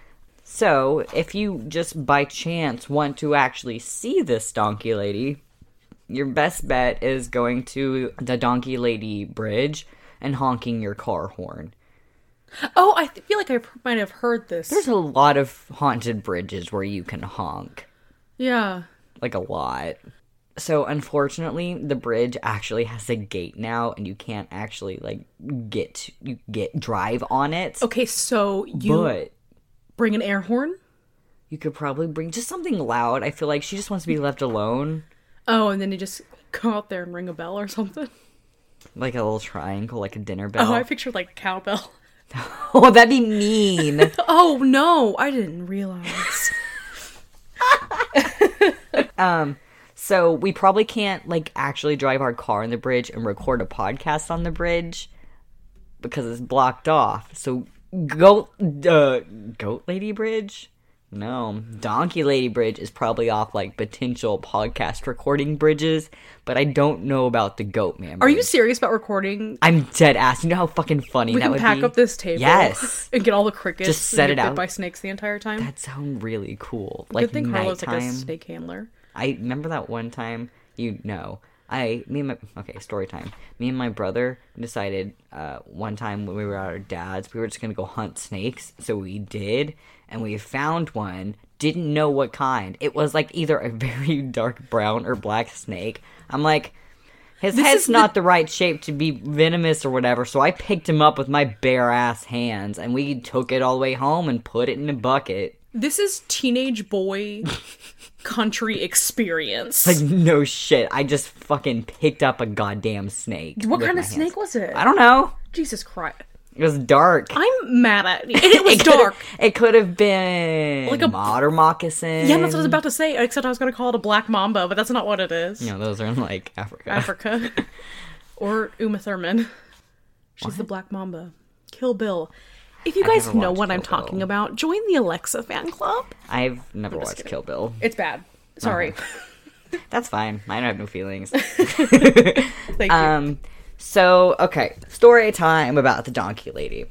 So, if you just by chance want to actually see this donkey lady, your best bet is going to the Donkey Lady Bridge and honking your car horn. Oh, I feel like I might have heard this. There's a lot of haunted bridges where you can honk. Yeah. Like, a lot. So, unfortunately, the bridge actually has a gate now, and you can't actually, like, get, you get, drive on it. Okay, so you but bring an air horn? You could probably bring just something loud. I feel like she just wants to be left alone. Oh, and then you just go out there and ring a bell or something? Like a little triangle, like a dinner bell. Oh, I pictured, like, a cowbell. Oh, that'd be mean. Oh, no, I didn't realize. um, so we probably can't, like, actually drive our car on the bridge and record a podcast on the bridge because it's blocked off. So, goat, uh, Goat Lady Bridge? No. Donkey Lady Bridge is probably off, like, potential podcast recording bridges, but I don't know about the Goat Man Bridge. Are you serious about recording? I'm dead ass. You know how fucking funny we that would be? We can pack up this table. Yes. And get all the crickets. Just set and it get out. bit by snakes the entire time. That sounds really cool. Good Like, thing Harlow's nighttime. like a snake handler. I remember that one time, you know, I, me and my, okay, story time. Me and my brother decided, uh, one time when we were at our dad's, we were just gonna go hunt snakes, so we did, and we found one, didn't know what kind. It was, like, either a very dark brown or black snake. I'm like, his This head's is not the- the right shape to be venomous or whatever, so I picked him up with my bare-ass hands, and we took it all the way home and put it in a bucket. This is teenage boy country experience. Like, no shit. I just fucking picked up a goddamn snake. What with kind my of snake hands. was it? I don't know. Jesus Christ. It was dark. I'm mad at you. And it was It could've- dark. It could have been Like a- otter moccasin. Yeah, that's what I was about to say, except I was going to call it a black mamba, but that's not what it is. You know, those are in, like, Africa. Africa. Or Uma Thurman. She's what? The black mamba. Kill Bill. If you I've guys never know watched what Kill I'm talking Bill. about, join the Alexa fan club. I've never watched kidding. Kill Bill. It's bad. Sorry. Okay. That's fine. I don't have no feelings. Thank you. Um, so, okay. Story time about the donkey lady.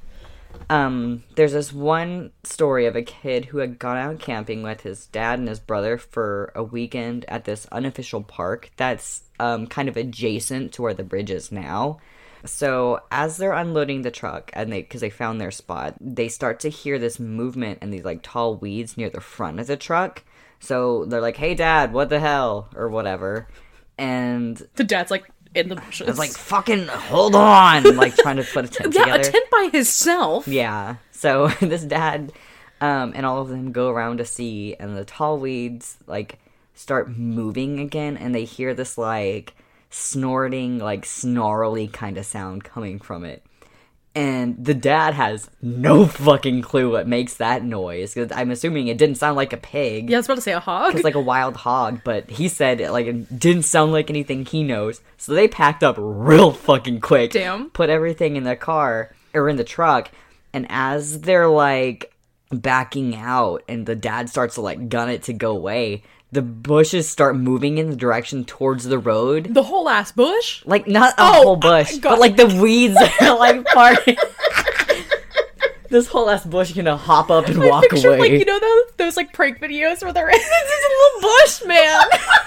Um, there's this one story of a kid who had gone out camping with his dad and his brother for a weekend at this unofficial park that's um, kind of adjacent to where the bridge is now. So as they're unloading the truck, and they because they found their spot, they start to hear this movement and these like tall weeds near the front of the truck. So they're like, "Hey, Dad, what the hell?" or whatever, and the dad's like in the bushes. it's like, "Fucking hold on!" like trying to put a tent yeah, together. a tent by himself. Yeah. So this dad um, and all of them go around to see, and the tall weeds like start moving again, and they hear this like snorting, like snarly kind of sound coming from it. And the dad has no fucking clue what makes that noise. Because I'm assuming it didn't sound like a pig. Yeah, I was about to say a hog. It's like a wild hog, but he said it, like, it didn't sound like anything he knows. So they packed up real fucking quick. Damn. Put everything in the car, or in the truck, and as they're, like, backing out, and the dad starts to, like, gun it to go away, the bushes start moving in the direction towards the road. The whole ass bush? Like, not a Oh, whole bush, God. but, like, the weeds are, like, parting. This whole ass bush gonna hop up and I walk pictured, away. like, you know those, those like, prank videos where they're in this little bush, man?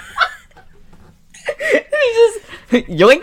He just yoink.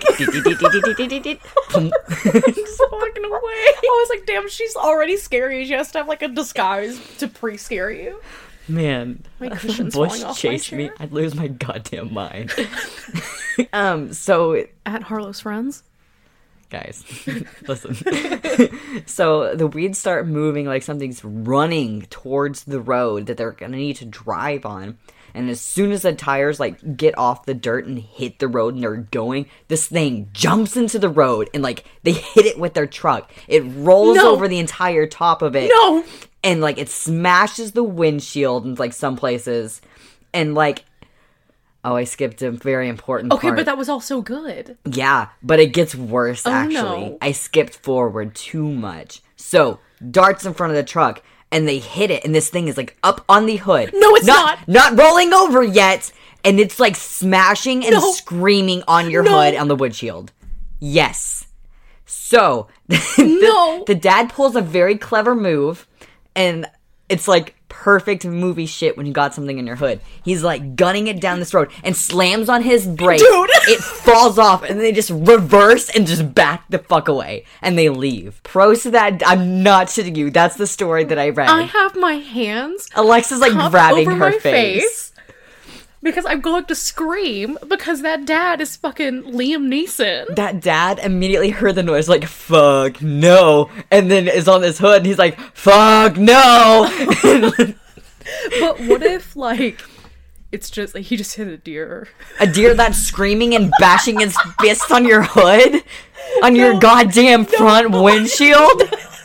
Just walking away. I was like, damn, she's already scary. She has to have, like, a disguise to pre-scare you. Man, My if a cushion's bush falling off my chased me, chair. I'd lose my goddamn mind. um, so At Harlow's Friends? guys, listen. So the weeds start moving like something's running towards the road that they're gonna need to drive on. And as soon as the tires, like, get off the dirt and hit the road and they're going, this thing jumps into the road and, like, they hit it with their truck. It rolls No. over the entire top of it. No! And, like, it smashes the windshield in, like, some places. And, like, oh, I skipped a very important Okay, part. but that was all so good. Yeah, but it gets worse, Oh, actually. no. I skipped forward too much. So, darts in front of the truck, and they hit it, and this thing is, like, up on the hood. No, it's not! Not rolling over yet, and it's, like, smashing and No. screaming on your No. hood on the windshield. Yes. So, the, No. the dad pulls a very clever move, and it's, like, perfect movie shit when you got something in your hood. He's, like, gunning it down this road and slams on his brake. Dude. It falls off, and they just reverse and just back the fuck away. And they leave. Pros to that, I'm not shitting you. That's the story that I read. I have my hands Alexa's, like, cupped grabbing over her my face. because I'm going to scream because that dad is fucking Liam Neeson. That dad immediately heard the noise, like, fuck, no. And then is on his hood, and he's like, fuck, no. But what if, like, it's just, like, he just hit a deer? A deer that's screaming and bashing his fist on your hood? On your No. goddamn front no. windshield?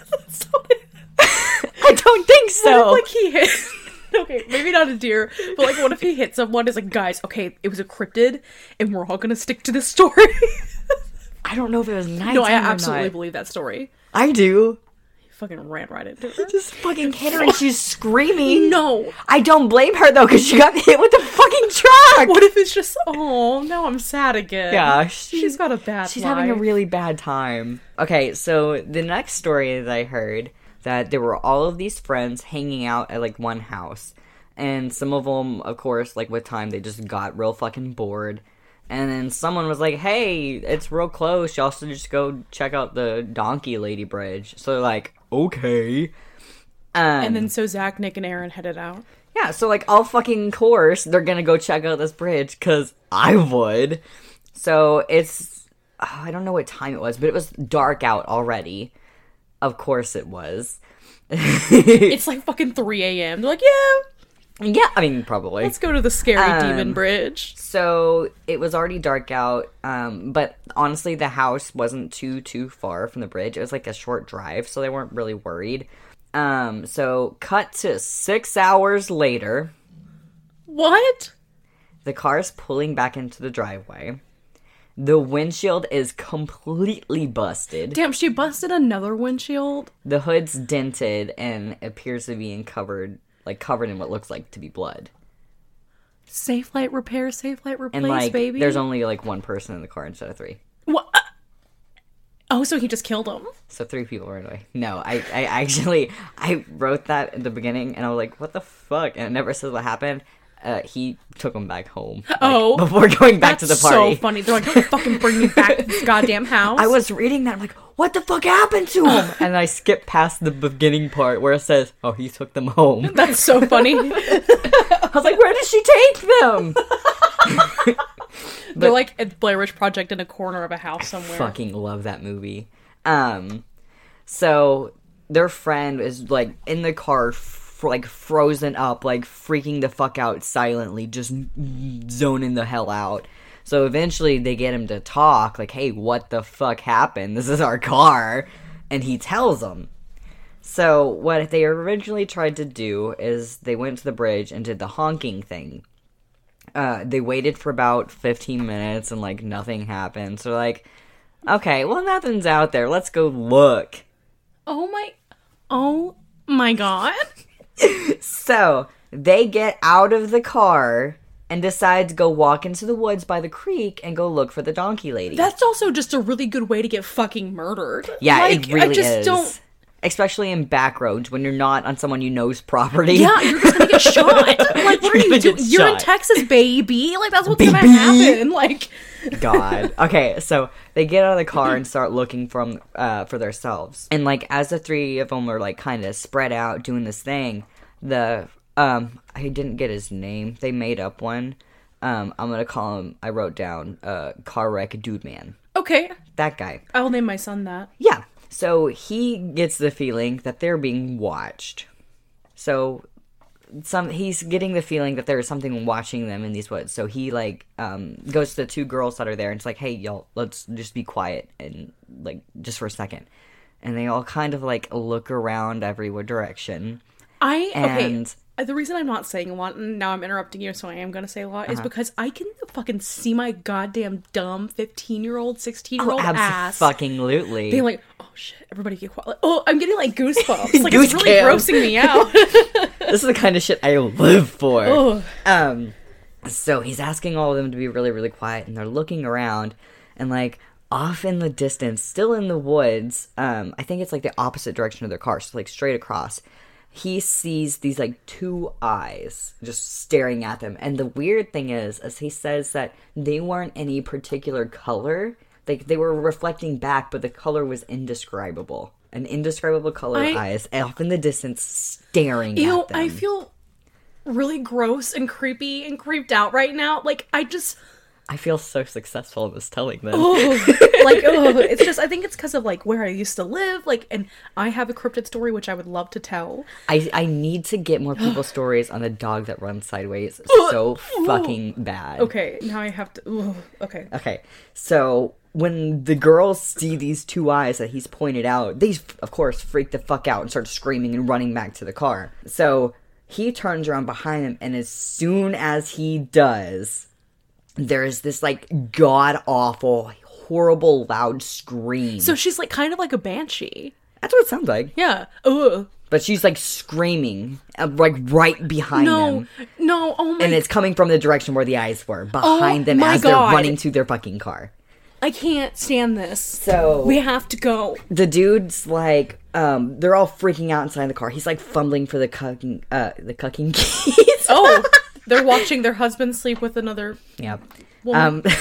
I don't think so. What if, like, he hit... Okay, maybe not a deer, but, like, what if he hit someone? It's like, guys, okay, it was a cryptid, and we're all gonna stick to this story. I don't know if it was nighttime No, I or absolutely not. believe that story. I do. He fucking ran right into her. Just fucking hit her and she's screaming. No. I don't blame her though, because she got hit with the fucking truck. What if it's just, oh, now I'm sad again. Yeah, she's got a bad She's life. having a really bad time. Okay, so the next story that I heard, that there were all of these friends hanging out at, like, one house. And some of them, of course, like, with time, they just got real fucking bored. And then someone was like, hey, it's real close. Y'all should just go check out the Donkey Lady Bridge. So they're like, okay. Um, And then so Zach, Nick, and Aaron headed out. yeah, so, like, all fucking course, they're gonna go check out this bridge, because I would. So it's, oh, I don't know what time it was, but it was dark out already. Of course it was. It's like fucking three a.m. They're like, yeah, Yeah, I mean, probably. let's go to the scary Um, demon bridge. So it was already dark out, um, but honestly, the house wasn't too, too far from the bridge. It was like a short drive, so they weren't really worried. Um, so cut to six hours later, What? the car's pulling back into the driveway. The windshield is completely busted. Damn, she busted another windshield. The hood's dented and appears to be in covered, like covered in what looks like to be blood. Safe light repair, safe light replace, And like, baby. there's only like one person in the car instead of three. What? Oh, so he just killed him. So three people ran away. No, I, I actually, I wrote that at the beginning, and I was like, what the fuck? And it never says what happened. Uh, he took him back home. like, Oh. before going back That's to the party. so funny. They're like, don't fucking bring me back to this goddamn house. I was reading that, I'm like, what the fuck happened to him? And I skipped past the beginning part where it says, oh, he took them home. That's so funny. I was like, where did she take them? They're like at Blair Witch Project in a corner of a house somewhere. Fucking love that movie. Um, so their friend is like in the car, f- like frozen up, like freaking the fuck out silently, just zoning the hell out. So eventually they get him to talk, like, hey, what the fuck happened? This is our car. And he tells them. So what they originally tried to do is they went to the bridge and did the honking thing. Uh, they waited for about fifteen minutes and, like, nothing happened. So, like, okay, well, nothing's out there. Let's go look. Oh my... Oh my god. So, they get out of the car and decide to go walk into the woods by the creek and go look for the donkey lady. That's also just a really good way to get fucking murdered. Yeah, like, it really I just is. don't... Especially in back roads when you're not on someone you know's property. Yeah, you're just gonna get shot. Like, what are you doing? You're in Texas, baby. Like, that's what's baby. gonna happen. Like, God. Okay, so they get out of the car and start looking from uh, for themselves. And, like, as the three of them are, like, kind of spread out doing this thing, the, um, I didn't get his name. They made up one. Um, I'm gonna call him, I wrote down, uh, Car Wreck Dude Man. okay, That guy. I'll name my son that. Yeah. So he gets the feeling that they're being watched. So some he's getting the feeling that there's something watching them in these woods. So he like um goes to the two girls that are there and it's like, hey y'all, let's just be quiet and like just for a second. And they all kind of like look around every direction. I And- okay. The reason I'm not saying a lot, and now I'm interrupting you, so I am gonna say a lot, Uh-huh. is because I can fucking see my goddamn dumb fifteen year old, sixteen year Oh, old ass abso-fucking-lutely. being like, oh shit, everybody get quiet. Like, oh, I'm getting like goosebumps. Like, Goose it's really cam. grossing me out. This is the kind of shit I live for. Ugh. Um, so he's asking all of them to be really, really quiet, and they're looking around, and like off in the distance, still in the woods. Um, I think it's like the opposite direction of their car, so like straight across. He sees these like two eyes just staring at them, and the weird thing is, as he says that they weren't any particular color. Like they were reflecting back, but the color was indescribable. An indescribable color of I- eyes off in the distance, staring Ew, at them. I feel really gross and creepy and creeped out right now. Like, I just, I feel so successful in this telling them. oh, like, oh, it's just, I think it's because of, like, where I used to live, like, and I have a cryptid story, which I would love to tell. I, I need to get more people's stories on the dog that runs sideways so fucking bad. Okay, now I have to, ugh, okay. Okay, so when the girls see these two eyes that he's pointed out, they, of course, freak the fuck out and start screaming and running back to the car. So he turns around behind him, and as soon as he does, there's this, like, god-awful, horrible, loud scream. So she's, like, kind of like a banshee. That's what it sounds like. Yeah, ugh. But she's, like, screaming, uh, like, right behind No, him. no, oh my, And it's coming from the direction where the eyes were, behind Oh them my as God. they're running to their fucking car. I can't stand this. So We have to go. the dude's like, um, they're all freaking out inside the car. He's like fumbling for the cucking, uh, the cucking keys. Oh, they're watching their husband sleep with another Yep. woman. Um,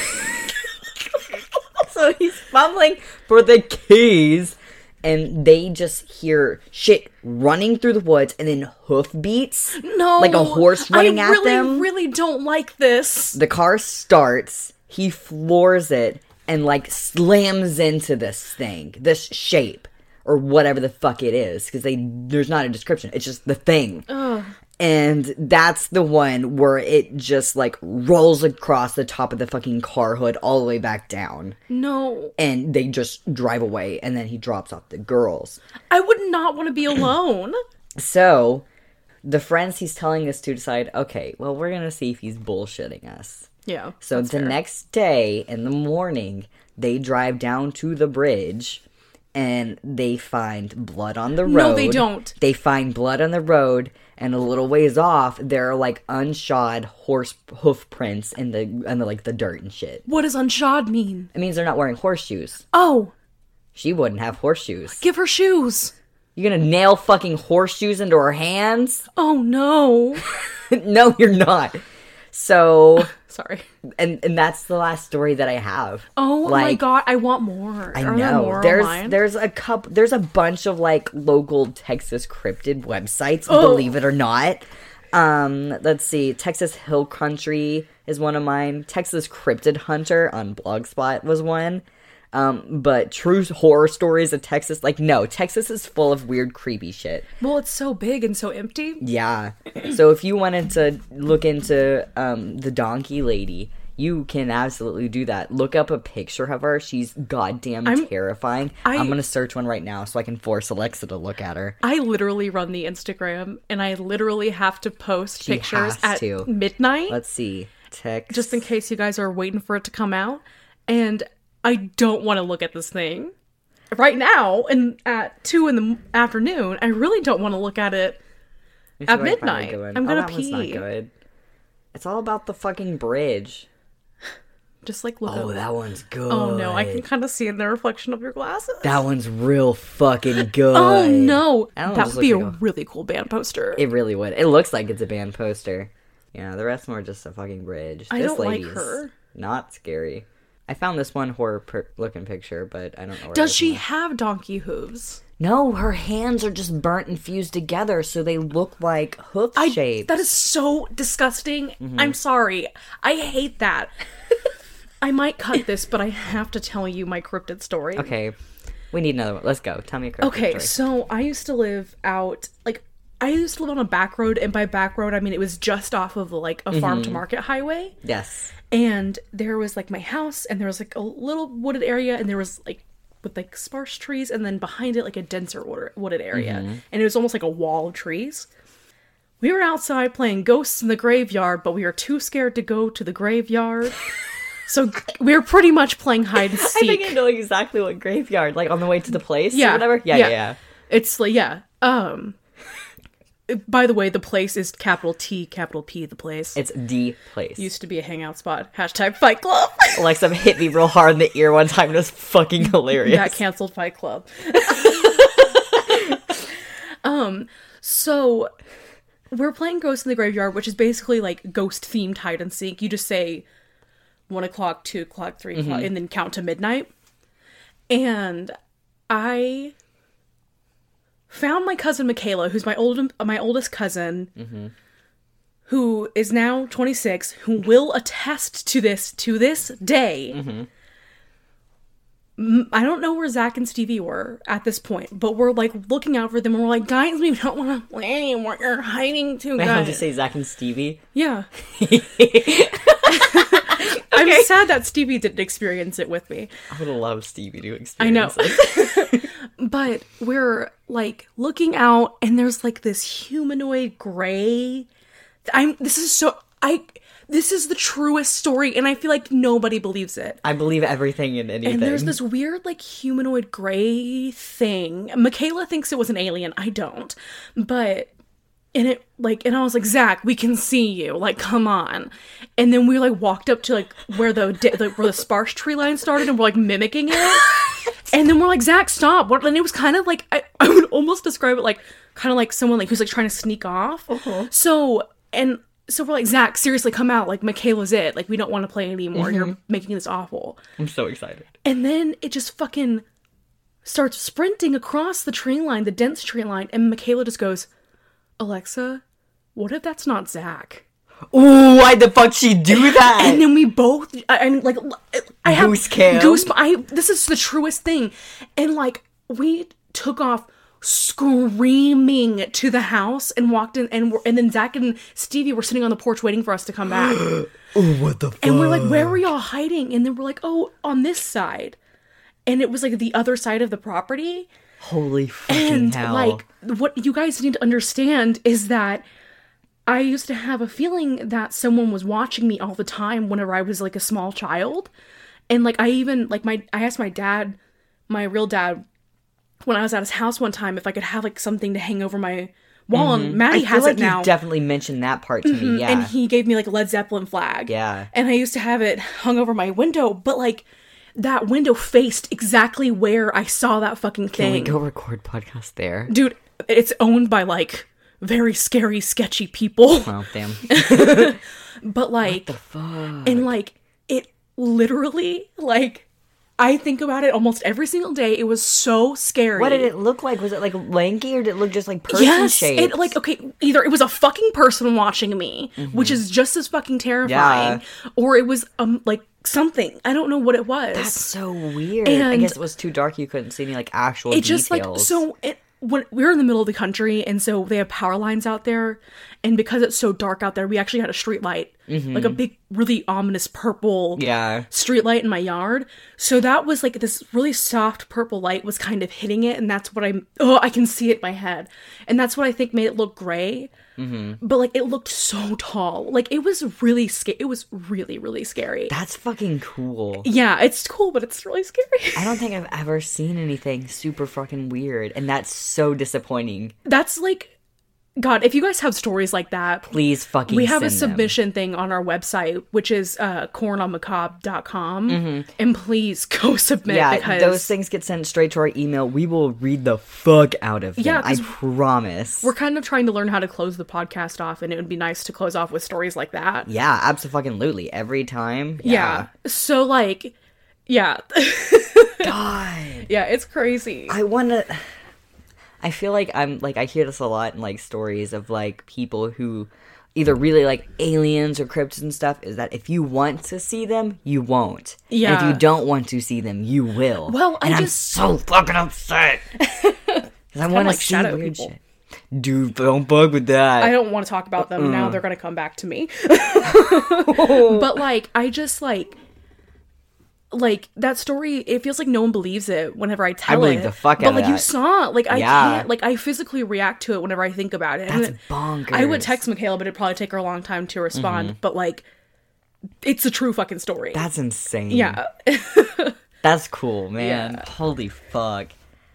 so he's fumbling for the keys, and they just hear shit running through the woods, and then hoof beats. No, like a horse running I at really, them. really don't like this. The car starts. He floors it and like slams into this thing, this shape, or whatever the fuck it is, because they there's not a description. It's just the thing. Ugh. And that's the one where it just, like, rolls across the top of the fucking car hood all the way back down. No, And they just drive away, and then he drops off the girls. I would not want to be alone. So, the friends he's telling this to decide, okay, well, we're gonna see if he's bullshitting us. Yeah. So that's the fair. next day, in the morning, they drive down to the bridge, and they find blood on the road. No, they don't. They find blood on the road, and a little ways off, there are like unshod horse hoof prints in the in the like the dirt and shit. What does unshod mean? It means they're not wearing horseshoes. Oh, She wouldn't have horseshoes. give her shoes. You're gonna nail fucking horseshoes into her hands? Oh no. No, you're not. So, Sorry. and and that's the last story that I have. Oh my Like, god, I want more. I Are there know. more There's online? there's a couple there's a bunch of like local Texas cryptid websites, Oh. believe it or not. Um, let's see. Texas Hill Country is one of mine. Texas Cryptid Hunter on Blogspot was one. Um, but true horror stories of Texas, like no, Texas is full of weird, creepy shit. Well, it's so big and so empty. Yeah. So if you wanted to look into um the donkey lady, You can absolutely do that. Look up a picture of her. She's goddamn I'm, terrifying. I, I'm going to search one right now so I can force Alexa to look at her. I literally run the Instagram, and I literally have to post She pictures has at to. midnight. Let's see. Text. Just in case you guys are waiting for it to come out. And I don't want to look at this thing. Right now, and at two in the afternoon, I really don't want to look at it at midnight. I'm going to oh, pee. Not good. It's all about the fucking bridge. Just like look Oh, up. that one's good. Oh no, I can kind of see in the reflection of your glasses. That one's real fucking good. Oh no, That one that just would be a looks like a- really cool band poster. It really would. It looks like it's a band poster. Yeah, the rest of them are just a fucking bridge. I this don't like lady's her. Not scary. I found this one horror per- looking picture, but I don't know. Where Does it she was. have donkey hooves? No, her hands are just burnt and fused together, so they look like hoof I, shapes. that is so disgusting. Mm-hmm. I'm sorry. I hate that. I might cut this, but I have to tell you my cryptid story. Okay, we need another one. Let's go. Tell me a cryptid Okay, story. so I used to live out, like, I used to live on a back road, and by back road, I mean it was just off of, like, a farm-to-market highway. Yes. And there was, like, my house, and there was, like, a little wooded area, and there was, like, with, like, sparse trees, and then behind it, like, a denser wood- wooded area. Mm-hmm. And it was almost like a wall of trees. We were outside playing Ghosts in the Graveyard, but we were too scared to go to the graveyard. So we were pretty much playing hide and I think I seek. know exactly what graveyard, like on the way to the place Yeah, or whatever. Yeah, yeah, yeah. It's like, yeah. Um, by the way, the place is capital T, capital P, the place. It's the place. Used to be a hangout spot. Hashtag Fight Club. Alexa hit me real hard in the ear one time. It was fucking hilarious. That canceled Fight Club. um, so we're playing Ghost in the Graveyard, which is basically like ghost-themed hide and seek. You just say one o'clock, two o'clock, three o'clock, Mm-hmm. and then count to midnight. And I found my cousin Michaela, who's my old my oldest cousin, Mm-hmm. who is now twenty-six, who will attest to this to this day. Mm-hmm. M- I don't know where Zach and Stevie were at this point, but we're like looking out for them, and we're like, guys, we don't want to play anymore. You're hiding too, Wait, how guys. did you say Zach and Stevie? Yeah. I'm sad that Stevie didn't experience it with me. I would love Stevie to experience I know. it. But we're like looking out, and there's like this humanoid gray. I'm. This is so. I. This is the truest story, and I feel like nobody believes it. I believe everything and anything. And there's this weird, like, humanoid gray thing. Michaela thinks it was an alien. I don't. But, and it, like, and I was like, Zach, we can see you. Like, come on. And then we, like, walked up to, like, where the, the where the sparse tree line started, and we're, like, mimicking it. And then we're like, Zach, stop. What? And it was kind of like, I, I would almost describe it like, kind of like someone, like, who's, like, trying to sneak off. Uh-huh. So, and... So we're like, Zach, seriously, come out. Like, Michaela's it. Like, we don't want to play anymore. Mm-hmm. You're making this awful. I'm so excited. And then it just fucking starts sprinting across the tree line, the dense tree line, and Michaela just goes, Alexa, what if that's not Zach? Ooh, why the fuck she do that? And then we both, and like, I have Goose cam. goose. I this is the truest thing, and like we took off screaming to the house and walked in, and we're, and then Zach and Stevie were sitting on the porch waiting for us to come back. Oh, what the fuck? And we're like, where were y'all hiding? And then we're like, oh, on this side. And it was like the other side of the property. Holy fucking And hell. like, what you guys need to understand is that I used to have a feeling that someone was watching me all the time whenever I was like a small child. And like, I even, like, my, I asked my dad, my real dad, when I was at his house one time, if I could have like something to hang over my wall. Mm-hmm. And Maddie I feel has like it now. You definitely mentioned that part to me, yeah. And he gave me like a Led Zeppelin flag. Yeah. And I used to have it hung over my window, but like that window faced exactly where I saw that fucking Can we thing. go record podcast there? Dude, it's owned by like very scary, sketchy people. Well, damn. But like, Fuck. and like, it literally, like, I think about it almost every single day. It was so scary. What did it look like? Was it like lanky or did it look just like person Yes, shaped? it like okay. Either it was a fucking person watching me, which is just as fucking terrifying, or it was um like something. I don't know what it was. That's so weird. I And guess it was too dark. You couldn't see any like actual it details. just like so it when we're in the middle of the country, and so they have power lines out there, and because it's so dark out there, we actually had a street light Mm-hmm. like a big, really ominous purple Yeah. street light in my yard. So that was like this really soft purple light was kind of hitting it, and that's what I'm. Oh, I can see it in my head, and that's what I think made it look gray. Mm-hmm. But like it looked so tall, like it was really scary. It was really, really scary. That's fucking cool. Yeah, it's cool, but it's really scary. I don't think I've ever seen anything super fucking weird, and that's so disappointing. That's like. God, if you guys have stories like that, Please fucking we have a send them. submission thing on our website, which is uh, corn on macabre dot com. Mm-hmm. And please go submit Yeah, because those things get sent straight to our email. We will read the fuck out of them. Yeah, I 'cause promise. we're kind of trying to learn how to close the podcast off, and it would be nice to close off with stories like that. Yeah, absolutely. Every time. Yeah. Yeah. So, like, yeah. God. Yeah, it's crazy. I want to. I feel like I'm like I hear this a lot in like stories of like people who either really like aliens or cryptids and stuff. Is that if you want to see them, you won't. Yeah. And if you don't want to see them, you will. Well, I and I'm just- so fucking upset because I want to like see shadow weird people. shit. Dude, don't bug with that. I don't want to talk about them now. They're going to come back to me. But, like, I just, like... Like, that story, it feels like no one believes it whenever I tell believe it. the fuck but, out of like, you that. saw it. Like, I Yeah. can't... Like, I physically react to it whenever I think about it. That's And bonkers. I would text Michaela, but it'd probably take her a long time to respond. Mm-hmm. But, like, it's a true fucking story. That's insane. yeah. That's cool, man. Yeah. Holy fuck.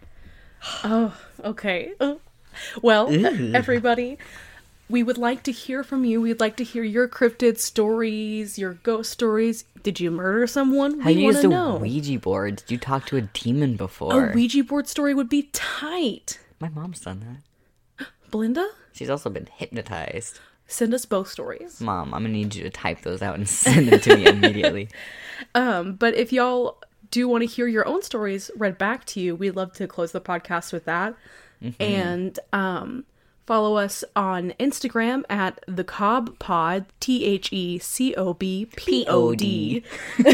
Oh, okay. Uh, Well, Ew. everybody, we would like to hear from you. We'd like to hear your cryptid stories, your ghost stories. Did you murder someone? Have We you want used to a know. Ouija board? Did you talk to a demon before? A Ouija board story would be tight. My mom's done that. Belinda, She's also been hypnotized. send us both stories. Mom, I'm gonna need you to type those out and send them to me immediately. Um, but if y'all do want to hear your own stories read back to you, we'd love to close the podcast with that. Mm-hmm. And um, follow us on Instagram at the Cob Pod, T H E C O B P O D.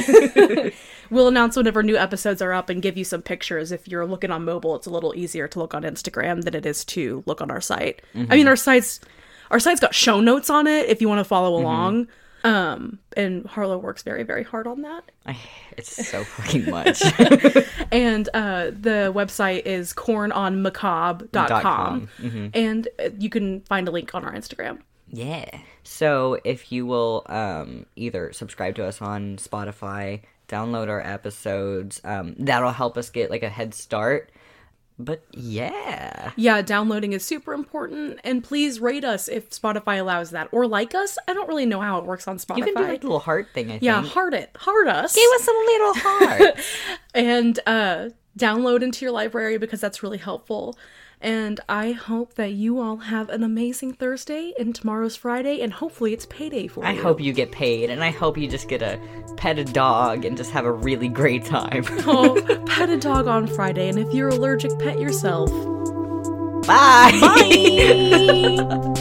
We'll announce whenever new episodes are up and give you some pictures. If you're looking on mobile, it's a little easier to look on Instagram than it is to look on our site. Mm-hmm. I mean, our site's our site's got show notes on it if you want to follow Mm-hmm. along. Um, and Harlow works very, very hard on that. I, it's so fucking much. And uh, the website is corn on macabre dot com. Dot com. Mm-hmm. And uh, you can find a link on our Instagram. Yeah. So if you will um, either subscribe to us on Spotify, download our episodes, um, that'll help us get like a head start. But yeah. Yeah, downloading is super important. And please rate us if Spotify allows that. Or like us. I don't really know how it works on Spotify. You can do like a little heart thing, I think. yeah, heart it. Heart us. Give us some little heart. And uh, download into your library because that's really helpful. And I hope that you all have an amazing Thursday and tomorrow's Friday, and hopefully it's payday for I you. hope you get paid, and I hope you just get to pet a dog and just have a really great time. Oh, pet a dog on Friday, and if you're allergic, pet yourself. Bye! Bye!